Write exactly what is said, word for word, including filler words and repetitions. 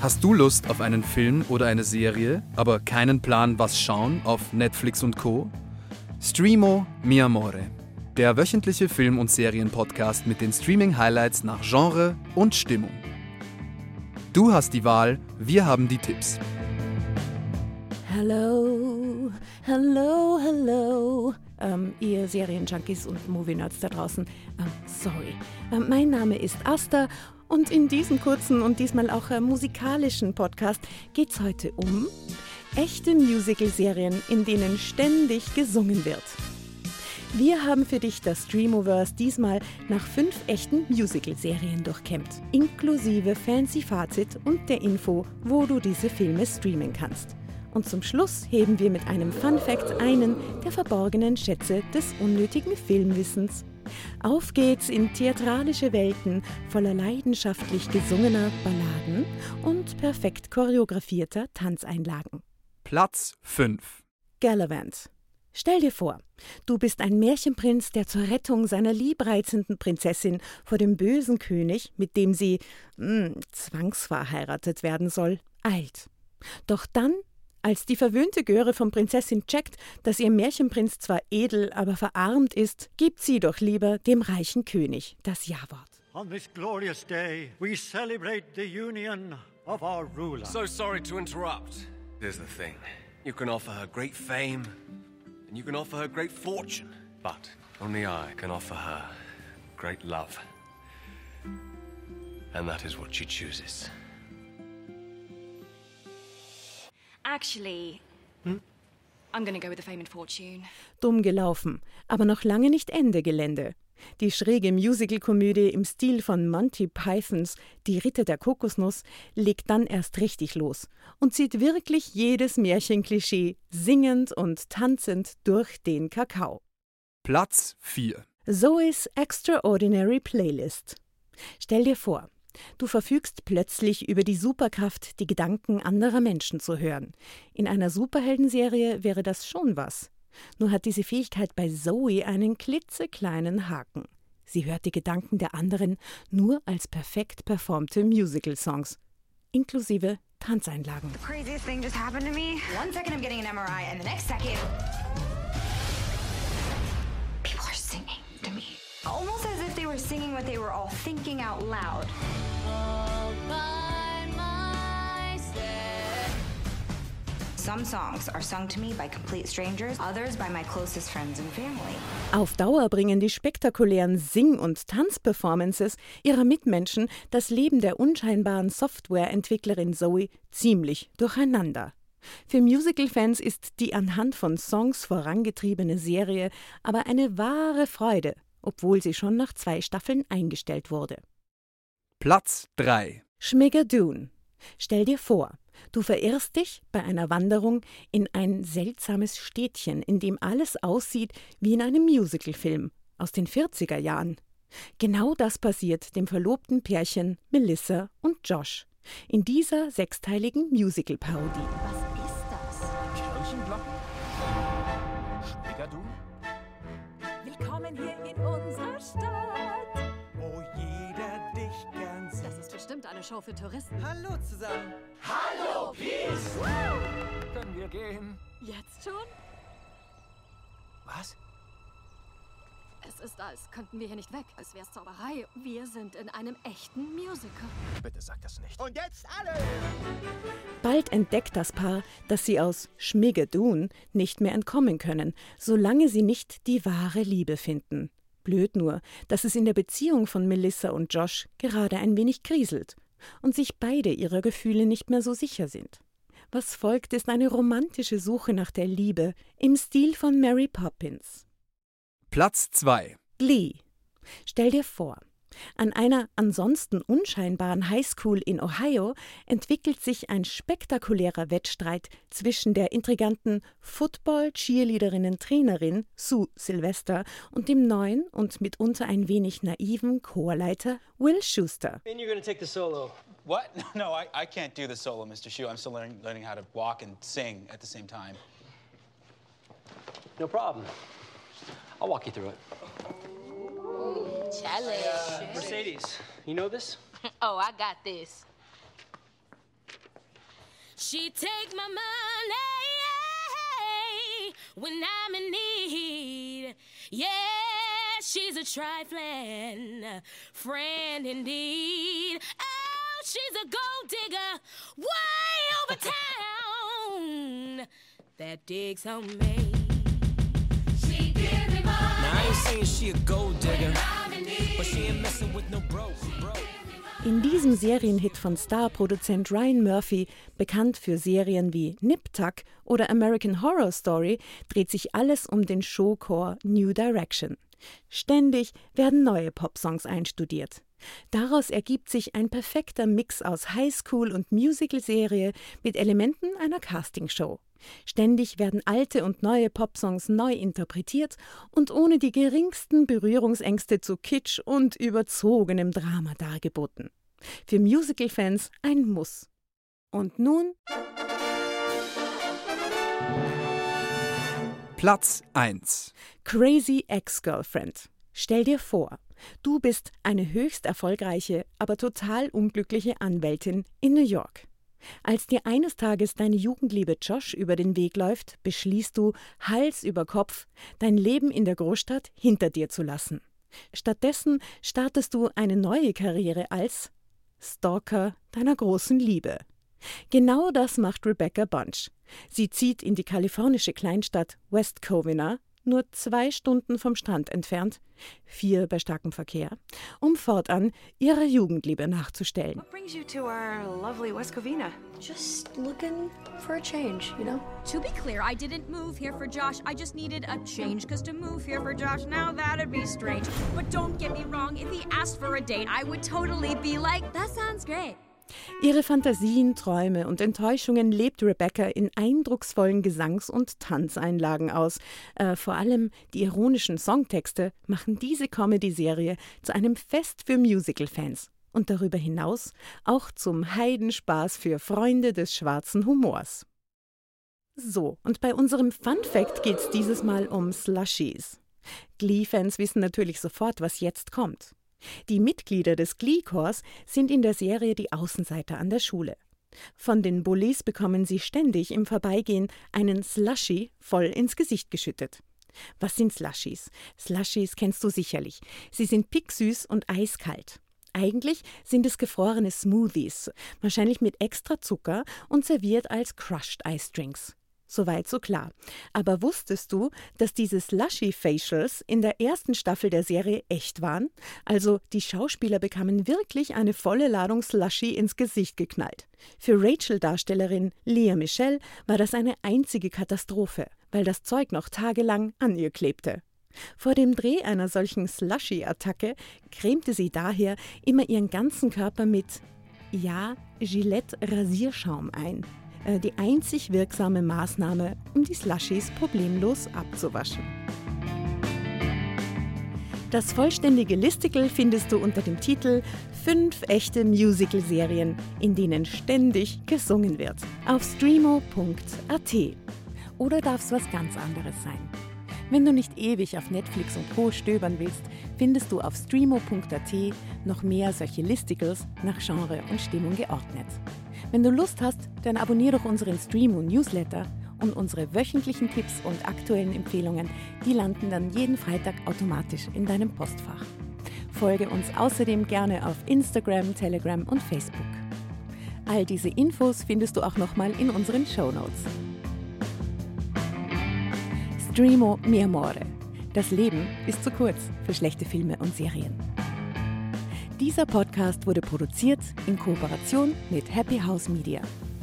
Hast du Lust auf einen Film oder eine Serie, aber keinen Plan, was schauen auf Netflix und Co.? Streamo Mi Amore, der wöchentliche Film- und Serien-Podcast mit den Streaming-Highlights nach Genre und Stimmung. Du hast die Wahl, wir haben die Tipps. Hello, hello, hello, ähm, ihr Serienjunkies und Movie-Nerds da draußen. Ähm, sorry, ähm, mein Name ist Asta und in diesem kurzen und diesmal auch äh, musikalischen Podcast geht's heute um echte Musical-Serien, in denen ständig gesungen wird. Wir haben für dich das Streamoverse diesmal nach fünf echten Musical-Serien durchkämmt, inklusive fancy Fazit und der Info, wo du diese Filme streamen kannst. Und zum Schluss heben wir mit einem Fun-Fact einen der verborgenen Schätze des unnötigen Filmwissens. Auf geht's in theatralische Welten voller leidenschaftlich gesungener Balladen und perfekt choreografierter Tanzeinlagen. Platz fünf. Galavant. Stell dir vor, du bist ein Märchenprinz, der zur Rettung seiner liebreizenden Prinzessin vor dem bösen König, mit dem sie mh, zwangsverheiratet werden soll, eilt. Doch dann, als die verwöhnte Göre von Prinzessin checkt, dass ihr Märchenprinz zwar edel, aber verarmt ist, gibt sie doch lieber dem reichen König das Ja-Wort. On this glorious day, we celebrate the union of our ruler. So sorry to interrupt. Here's the thing. You can offer her great fame, and you can offer her great fortune. But only I can offer her great love. And that is what she chooses. Actually, hm? I'm gonna go with the fame and fortune. Dumm gelaufen, aber noch lange nicht Ende Gelände. Die schräge Musical-Komödie im Stil von Monty Pythons Die Ritter der Kokosnuss legt dann erst richtig los und zieht wirklich jedes Märchenklischee singend und tanzend durch den Kakao. Platz vier. Zoe's Extraordinary Playlist. Stell dir vor, du verfügst plötzlich über die Superkraft, die Gedanken anderer Menschen zu hören. In einer Superheldenserie wäre das schon was. Nur hat diese Fähigkeit bei Zoe einen klitzekleinen Haken. Sie hört die Gedanken der anderen nur als perfekt performte Musical-Songs, inklusive Tanzeinlagen. The craziest thing just happened to me. One second I'm getting an M R I and the next second people are singing to me. Almost as if they were singing what they were all thinking out loud. Some songs are sung to me by complete strangers, others by my closest friends and family. Auf Dauer bringen die spektakulären Sing- und Tanzperformances ihrer Mitmenschen das Leben der unscheinbaren Softwareentwicklerin Zoe ziemlich durcheinander. Für Musical-Fans ist die anhand von Songs vorangetriebene Serie aber eine wahre Freude, obwohl sie schon nach zwei Staffeln eingestellt wurde. Platz drei. Schmigadoon. Stell dir vor, du verirrst dich bei einer Wanderung in ein seltsames Städtchen, in dem alles aussieht wie in einem Musicalfilm aus den vierziger Jahren. Genau das passiert dem verlobten Pärchen Melissa und Josh in dieser sechsteiligen Musical-Parodie. Was ist das? Kirchenglocken? Schmigadoon? Willkommen hier in unserer Stadt. Wo jeder dich gern sieht. Das ist bestimmt eine Show für Touristen. Hallo zusammen. Hallo, Peace! Können wir gehen? Jetzt schon? Was? Es ist, als könnten wir hier nicht weg. Es wäre Zauberei. Wir sind in einem echten Musical. Bitte sag das nicht. Und jetzt alle! Bald entdeckt das Paar, dass sie aus Schmigadoon nicht mehr entkommen können, solange sie nicht die wahre Liebe finden. Blöd nur, dass es in der Beziehung von Melissa und Josh gerade ein wenig kriselt und sich beide ihrer Gefühle nicht mehr so sicher sind. Was folgt, ist eine romantische Suche nach der Liebe im Stil von Mary Poppins. Platz zwei. Glee. Stell dir vor, an einer ansonsten unscheinbaren Highschool in Ohio entwickelt sich ein spektakulärer Wettstreit zwischen der intriganten Football-Cheerleaderinnen-Trainerin Sue Sylvester und dem neuen und mitunter ein wenig naiven Chorleiter Will Schuster. And you're gonna take the solo. What? No, I, I can't do the solo, Mister Shu. I'm still learning, learning how to walk and sing at the same time. No problem. I'll walk you through it. Challenge. Mercedes, you know this? Oh, I got this. She take my money when I'm in need. Yeah, she's a trifling friend indeed. Oh, she's a gold digger way over town that digs on me. She give me money. Now I ain't saying she a gold digger, but she ain't messing with no broke, broke. In diesem Serienhit von Starproduzent Ryan Murphy, bekannt für Serien wie Nip Tuck oder American Horror Story, dreht sich alles um den Showchor New Direction. Ständig werden neue Popsongs einstudiert. Daraus ergibt sich ein perfekter Mix aus Highschool- und Musical-Serie mit Elementen einer Castingshow. Ständig werden alte und neue Popsongs neu interpretiert und ohne die geringsten Berührungsängste zu Kitsch und überzogenem Drama dargeboten. Für Musical-Fans ein Muss. Und nun Platz eins. Crazy Ex-Girlfriend. Stell dir vor, du bist eine höchst erfolgreiche, aber total unglückliche Anwältin in New York. Als dir eines Tages deine Jugendliebe Josh über den Weg läuft, beschließt du, Hals über Kopf, dein Leben in der Großstadt hinter dir zu lassen. Stattdessen startest du eine neue Karriere als Stalker deiner großen Liebe. Genau das macht Rebecca Bunch. Sie zieht in die kalifornische Kleinstadt West Covina, nur zwei Stunden vom Strand entfernt, vier bei starkem Verkehr, um fortan ihrer Jugendliebe nachzustellen. What brings you to our lovely West Covina? Just looking for a change, you know? To be clear, I didn't move here for Josh. I just needed a change, because to move here for Josh, now that'd be strange. But don't get me wrong, if he asked for a date, I would totally be like, that sounds great. Ihre Fantasien, Träume und Enttäuschungen lebt Rebecca in eindrucksvollen Gesangs- und Tanzeinlagen aus. Äh, vor allem die ironischen Songtexte machen diese Comedy-Serie zu einem Fest für Musical-Fans und darüber hinaus auch zum Heidenspaß für Freunde des schwarzen Humors. So, und bei unserem Fun-Fact geht es dieses Mal um Slushies. Glee-Fans wissen natürlich sofort, was jetzt kommt. Die Mitglieder des Glee-Chors sind in der Serie die Außenseiter an der Schule. Von den Bullies bekommen sie ständig im Vorbeigehen einen Slushie voll ins Gesicht geschüttet. Was sind Slushies? Slushies kennst du sicherlich. Sie sind picksüß und eiskalt. Eigentlich sind es gefrorene Smoothies, wahrscheinlich mit extra Zucker und serviert als Crushed Ice Drinks. Soweit so klar. Aber wusstest du, dass diese Slushie-Facials in der ersten Staffel der Serie echt waren? Also die Schauspieler bekamen wirklich eine volle Ladung Slushie ins Gesicht geknallt. Für Rachel-Darstellerin Lea Michele war das eine einzige Katastrophe, weil das Zeug noch tagelang an ihr klebte. Vor dem Dreh einer solchen Slushie-Attacke cremte sie daher immer ihren ganzen Körper mit, ja, Gillette-Rasierschaum ein. Die einzig wirksame Maßnahme, um die Slushies problemlos abzuwaschen. Das vollständige Listicle findest du unter dem Titel Fünf echte Musical-Serien, in denen ständig gesungen wird, auf streamo punkt a t. Oder darf es was ganz anderes sein? Wenn du nicht ewig auf Netflix und Co. stöbern willst, findest du auf streamo punkt a t noch mehr solche Listicles nach Genre und Stimmung geordnet. Wenn du Lust hast, dann abonniere doch unseren Streamo-Newsletter und unsere wöchentlichen Tipps und aktuellen Empfehlungen, die landen dann jeden Freitag automatisch in deinem Postfach. Folge uns außerdem gerne auf Instagram, Telegram und Facebook. All diese Infos findest du auch nochmal in unseren Shownotes. Streamo mi amore. Das Leben ist zu kurz für schlechte Filme und Serien. Dieser Podcast wurde produziert in Kooperation mit Happy House Media.